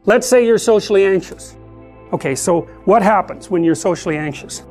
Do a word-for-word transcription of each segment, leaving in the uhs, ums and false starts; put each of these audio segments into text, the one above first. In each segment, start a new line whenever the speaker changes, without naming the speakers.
Let's say you're socially anxious. Okay, so what happens when you're socially anxious?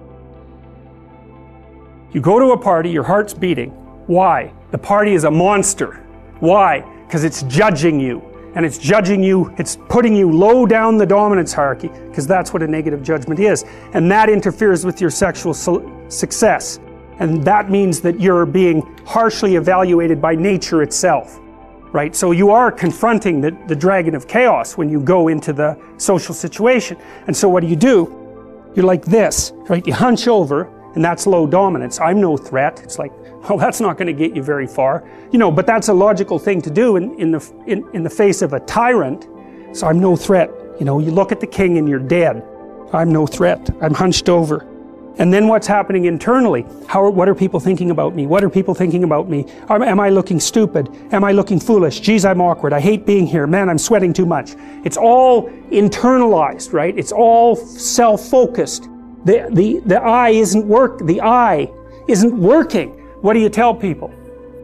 You go to a party, your heart's beating. Why? The party is a monster. Why? Because it's judging you. And it's judging you, it's putting you low down the dominance hierarchy, because that's what a negative judgment is. And that interferes with your sexual su- success. And that means that you're being harshly evaluated by nature itself. Right? So you are confronting the, the dragon of chaos when you go into the social situation. And so what do you do? You're like this, right? You hunch over, and that's low dominance. I'm no threat. It's like, well, that's not going to get you very far. You know, but that's a logical thing to do in, in, the, in, in the face of a tyrant. So I'm no threat. You know, you look at the king and you're dead. I'm no threat. I'm hunched over. And then what's happening internally? How, what are people thinking about me? What are people thinking about me? Am, am I looking stupid? Am I looking foolish? Geez, I'm awkward. I hate being here. Man, I'm sweating too much. It's all internalized, right? It's all self-focused. The, the, the I isn't work, the I isn't working. What do you tell people?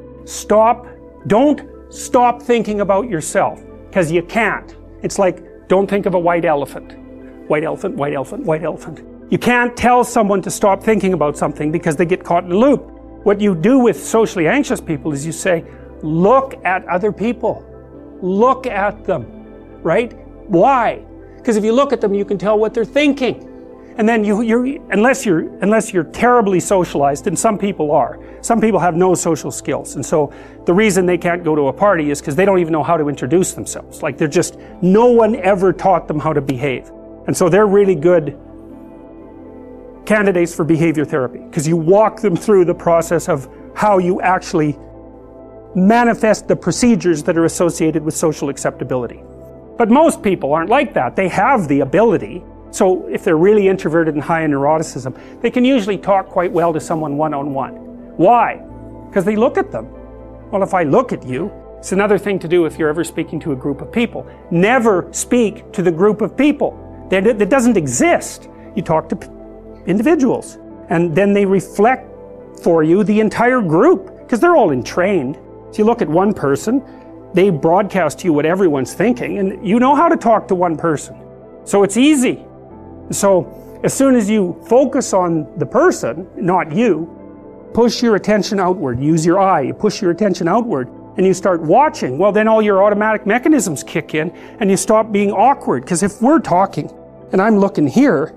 Stop, don't stop thinking about yourself, because you can't. It's like, don't think of a white elephant. White elephant, white elephant, white elephant. You can't tell someone to stop thinking about something because they get caught in a loop. What you do with socially anxious people is you say, look at other people. Look at them, right? Why? Because if you look at them, you can tell what they're thinking. And then you, you're, unless you're, unless you're terribly socialized, and some people are, some people have no social skills. And so the reason they can't go to a party is because they don't even know how to introduce themselves. Like they're just, no one ever taught them how to behave. And so they're really good candidates for behavior therapy, because you walk them through the process of how you actually manifest the procedures that are associated with social acceptability. But most people aren't like that. They have the ability. So if they're really introverted and high in neuroticism, they can usually talk quite well to someone one-on-one. Why? Because they look at them. Well, if I look at you, it's another thing to do if you're ever speaking to a group of people. Never speak to the group of people. That, that doesn't exist. You talk to p- individuals, and then they reflect for you the entire group, because they're all entrained. So you look at one person, they broadcast to you what everyone's thinking, and you know how to talk to one person. So it's easy. So as soon as you focus on the person, not you, push your attention outward, use your eye, you push your attention outward, and you start watching, well then all your automatic mechanisms kick in, and you stop being awkward. Because if we're talking, and I'm looking here,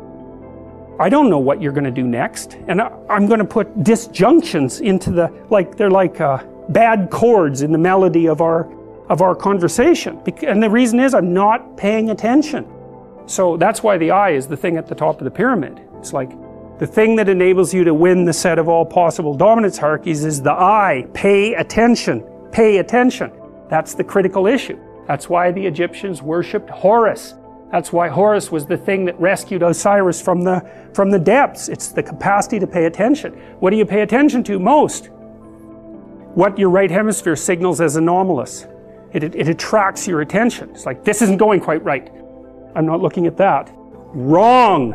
I don't know what you're going to do next, and I'm going to put disjunctions into the, like they're like uh, bad chords in the melody of our of our conversation. And the reason is I'm not paying attention. So that's why the I is the thing at the top of the pyramid. It's like the thing that enables you to win the set of all possible dominance hierarchies is the I. Pay attention. Pay attention. That's the critical issue. That's why the Egyptians worshipped Horus. That's why Horus was the thing that rescued Osiris from the, from the depths. It's the capacity to pay attention. What do you pay attention to most? What your right hemisphere signals as anomalous. It, it, it attracts your attention. It's like, this isn't going quite right. I'm not looking at that. Wrong.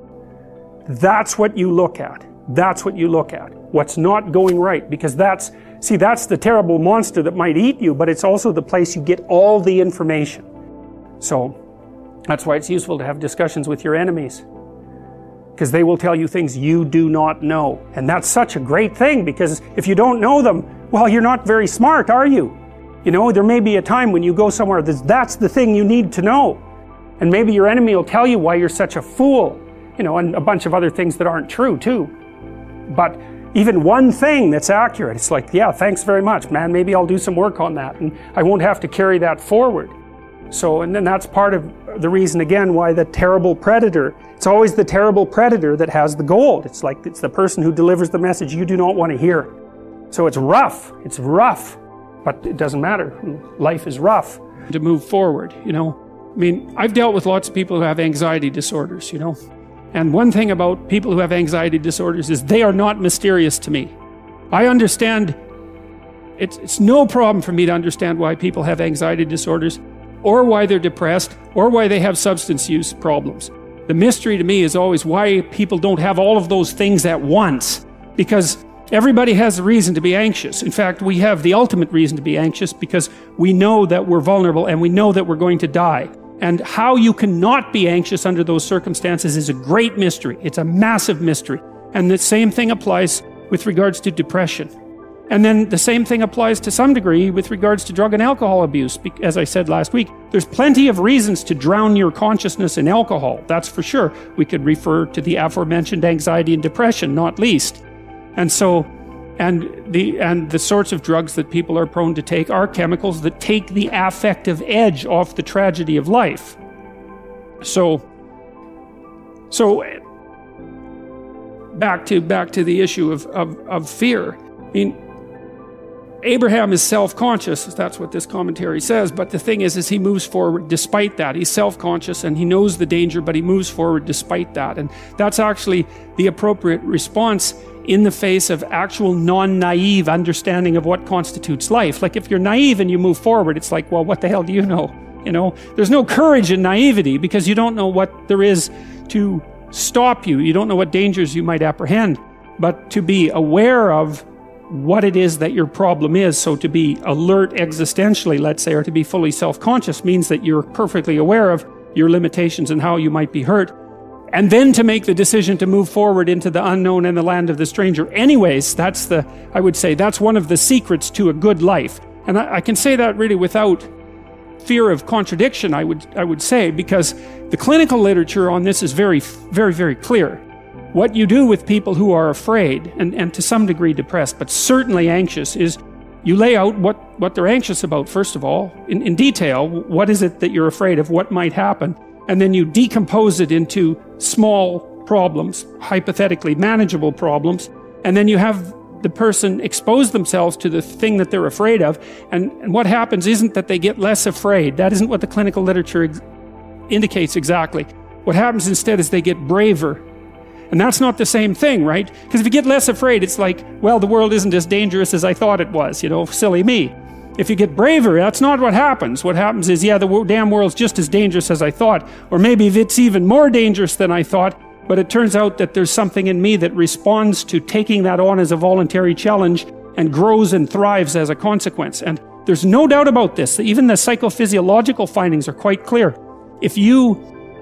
That's what you look at. That's what you look at. What's not going right. Because that's, see, that's the terrible monster that might eat you, but it's also the place you get all the information. So, that's why it's useful to have discussions with your enemies. Because they will tell you things you do not know. And that's such a great thing, because if you don't know them, well, you're not very smart, are you? You know, there may be a time when you go somewhere that's, that's the thing you need to know. And maybe your enemy will tell you why you're such a fool. You know, and a bunch of other things that aren't true, too. But even one thing that's accurate, it's like, yeah, thanks very much, man. Maybe I'll do some work on that, and I won't have to carry that forward. So, and then that's part of the reason, again, why the terrible predator, it's always the terrible predator that has the gold. It's like, it's the person who delivers the message you do not want to hear. So it's rough, it's rough, but it doesn't matter. Life is rough. To move forward, you know. I mean, I've dealt with lots of people who have anxiety disorders, you know. And one thing about people who have anxiety disorders is they are not mysterious to me. I understand, it's, it's no problem for me to understand why people have anxiety disorders, or why they're depressed, or why they have substance use problems. The mystery to me is always why people don't have all of those things at once. Because everybody has a reason to be anxious. In fact, we have the ultimate reason to be anxious because we know that we're vulnerable and we know that we're going to die. And how you cannot be anxious under those circumstances is a great mystery. It's a massive mystery. And the same thing applies with regards to depression. And then the same thing applies to some degree with regards to drug and alcohol abuse. As I said last week, there's plenty of reasons to drown your consciousness in alcohol, that's for sure. We could refer to the aforementioned anxiety and depression, not least. And so, and the, and the sorts of drugs that people are prone to take are chemicals that take the affective edge off the tragedy of life. So, so back to, back to the issue of, of, of fear. I mean, Abraham is self-conscious, that's what this commentary says, but the thing is, is he moves forward despite that. He's self-conscious and he knows the danger, but he moves forward despite that. And that's actually the appropriate response in the face of actual non-naive understanding of what constitutes life. Like if you're naive and you move forward, it's like, well, what the hell do you know? You know, there's no courage in naivety because you don't know what there is to stop you. You don't know what dangers you might apprehend. But to be aware of what it is that your problem is, so to be alert existentially, let's say, or to be fully self-conscious means that you're perfectly aware of your limitations and how you might be hurt. And then to make the decision to move forward into the unknown and the land of the stranger. Anyways, that's the, I would say, that's one of the secrets to a good life. And I, I can say that really without fear of contradiction, I would, I would say, because the clinical literature on this is very, very, very clear. What you do with people who are afraid, and, and to some degree depressed, but certainly anxious, is you lay out what, what they're anxious about, first of all, in, in detail. What is it that you're afraid of? What might happen? And then you decompose it into small problems, hypothetically manageable problems, and then you have the person expose themselves to the thing that they're afraid of, and, and what happens isn't that they get less afraid. That isn't what the clinical literature ex- indicates exactly. What happens instead is they get braver. And that's not the same thing, right? Because if you get less afraid, it's like, well, the world isn't as dangerous as I thought it was, you know, silly me. If you get braver, that's not what happens. What happens is, yeah, the damn world's just as dangerous as I thought, or maybe it's even more dangerous than I thought, but it turns out that there's something in me that responds to taking that on as a voluntary challenge and grows and thrives as a consequence. And there's no doubt about this. Even the psychophysiological findings are quite clear. If you,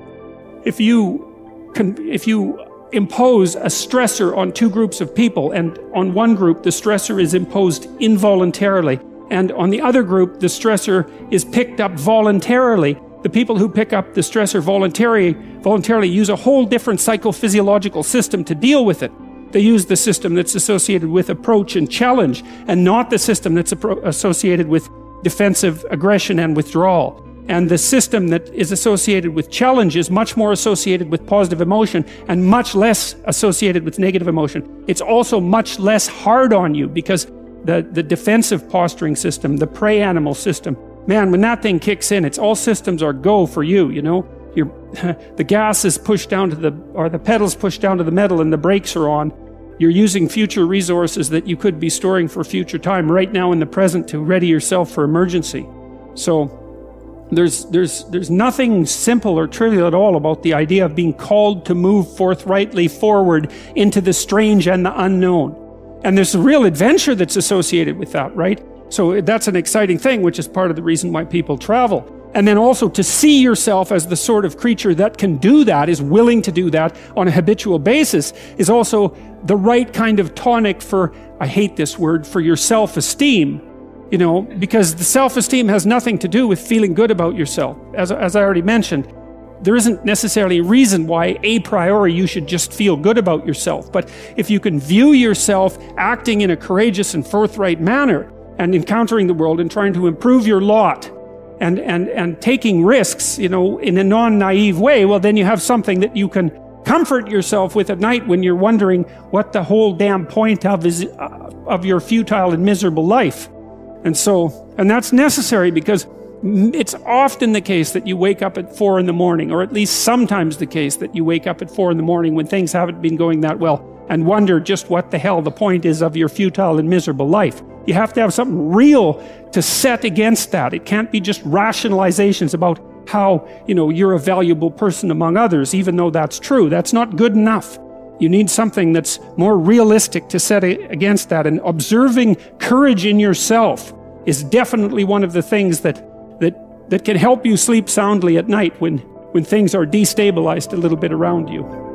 if you, if you impose a stressor on two groups of people, and on one group the stressor is imposed involuntarily, and on the other group the stressor is picked up voluntarily, the people who pick up the stressor voluntarily, voluntarily use a whole different psychophysiological system to deal with it. They use the system that's associated with approach and challenge, and not the system that's associated with defensive aggression and withdrawal. And the system that is associated with challenge is much more associated with positive emotion and much less associated with negative emotion. It's also much less hard on you because the, the defensive posturing system, the prey animal system, man, when that thing kicks in, it's all systems are go for you, you know. You're, the gas is pushed down to the, or the pedals pushed down to the metal and the brakes are on. You're using future resources that you could be storing for future time right now in the present to ready yourself for emergency. So There's, there's, there's nothing simple or trivial at all about the idea of being called to move forthrightly forward into the strange and the unknown. And there's a real adventure that's associated with that, right? So that's an exciting thing, which is part of the reason why people travel. And then also to see yourself as the sort of creature that can do that, is willing to do that on a habitual basis, is also the right kind of tonic for, I hate this word, for your self-esteem. You know, because the self-esteem has nothing to do with feeling good about yourself. As, as I already mentioned, there isn't necessarily a reason why a priori you should just feel good about yourself. But if you can view yourself acting in a courageous and forthright manner and encountering the world and trying to improve your lot and, and, and taking risks, you know, in a non-naive way, well, then you have something that you can comfort yourself with at night when you're wondering what the whole damn point of is uh, of your futile and miserable life. And so, and that's necessary because it's often the case that you wake up at four in the morning, or at least sometimes the case that you wake up at four in the morning when things haven't been going that well and wonder just what the hell the point is of your futile and miserable life. You have to have something real to set against that. It can't be just rationalizations about how, you know, you're a valuable person among others, even though that's true. That's not good enough. You need something that's more realistic to set against that. And observing courage in yourself is definitely one of the things that, that that can help you sleep soundly at night when, when things are destabilized a little bit around you.